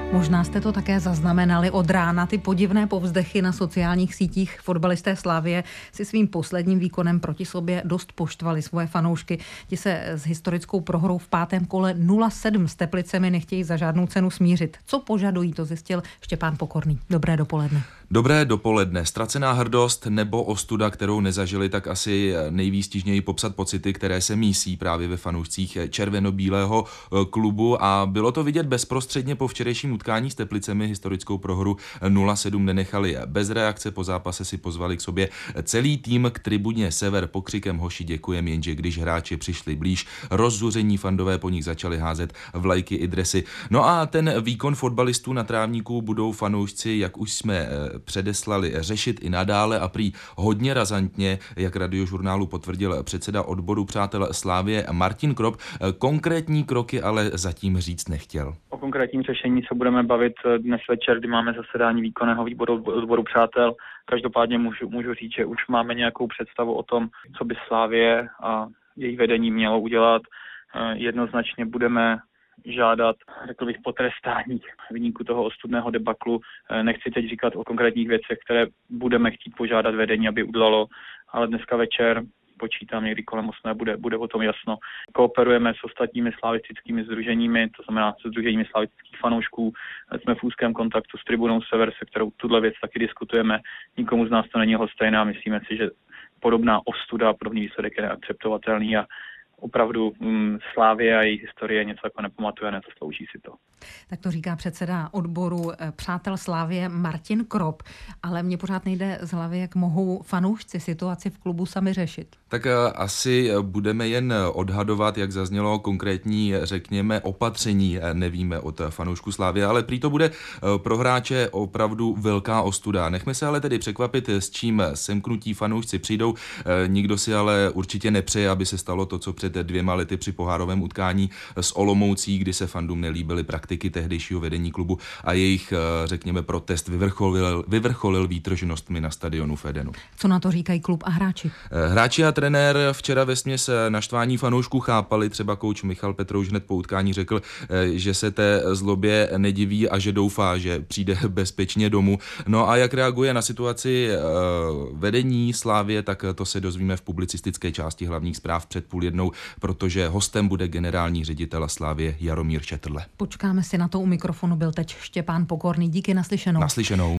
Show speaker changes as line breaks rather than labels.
Možná jste to také zaznamenali od rána, ty podivné povzdechy na sociálních sítích. Fotbalisté Slavie si svým posledním výkonem proti sobě dost poštvali svoje fanoušky. Ti se s historickou prohrou v 5. kole 0-7 s Teplicemi nechtějí za žádnou cenu smířit. Co požadují, to zjistil Štěpán Pokorný. Dobré dopoledne.
Dobré dopoledne. Ztracená hrdost nebo ostuda, kterou nezažili, tak asi nejvýstižněji popsat pocity, které se mísí právě ve fanoušcích červeno-bílého klubu, a bylo to vidět bezprostředně po včerejším utkání s Teplicemi. Historickou prohru 0-7 nenechali bez reakce, po zápase si pozvali k sobě celý tým k tribuně Sever pokřikem "Hoši, děkujem", jenže když hráči přišli blíž, rozzuření fandové po nich začali házet vlajky i dresy. No a ten výkon fotbalistů na trávníku budou fanoušci, jak už jsme předeslali, řešit i nadále a prý hodně razantně, jak Radiožurnálu potvrdil předseda odboru Přátel Slavie Martin Krop. Konkrétní kroky ale zatím říct nechtěl.
O konkrétním řešení se budeme bavit dnes večer, kdy máme zasedání výkonného výboru odboru Přátel. Každopádně můžu říct, že už máme nějakou představu o tom, co by Slavie a její vedení mělo udělat. Jednoznačně budeme žádat, řekl bych, potrestání viníků toho ostudného debaklu. Nechci teď říkat o konkrétních věcech, které budeme chtít požádat vedení, aby udělalo, ale dneska večer, počítám někdy kolem 8, bude o tom jasno. Kooperujeme s ostatními slavistickými sdruženími, to znamená se sdruženími slavistických fanoušků. Jsme v úzkém kontaktu s tribunou Sever, se kterou tuhle věc taky diskutujeme. Nikomu z nás to není lhostejné a myslíme si, že podobná ostuda, podobný výsledek je neakceptovatelný a opravdu Slavie a její historie něco jako nepamatuje, nezaslouží si to.
Tak to říká předseda odboru Přátel Slavie Martin Krop, ale mně pořád nejde z hlavy, jak mohou fanoušci situaci v klubu sami řešit.
Tak asi budeme jen odhadovat, jak zaznělo konkrétní, řekněme, opatření, nevíme od fanoušku Slavie, ale prý to bude pro hráče opravdu velká ostuda. Nechme se ale tedy překvapit, s čím semknutí fanoušci přijdou. Nikdo si ale určitě nepřeje, aby se stalo to, co před 2 lety při pohárovém utkání s Olomoucí, kdy se fandům nelíbily praktiky tehdejšího vedení klubu a jejich, řekněme, protest vyvrcholil výtržnostmi na stadionu v Edenu.
Co na to říkají klub a hráči?
Hráči a trenér včera vesměs naštvání fanoušků chápali, třeba kouč Michal Petrouš hned po utkání řekl, že se té zlobě nediví a že doufá, že přijde bezpečně domů. No a jak reaguje na situaci vedení Slavie, tak to se dozvíme v publicistické části hlavních zpráv před 12:30, protože hostem bude generální ředitel Slavie Jaromír Šetrle.
Počkáme si na to, u mikrofonu byl teď Štěpán Pokorný. Díky, naslyšenou.
Naslyšenou.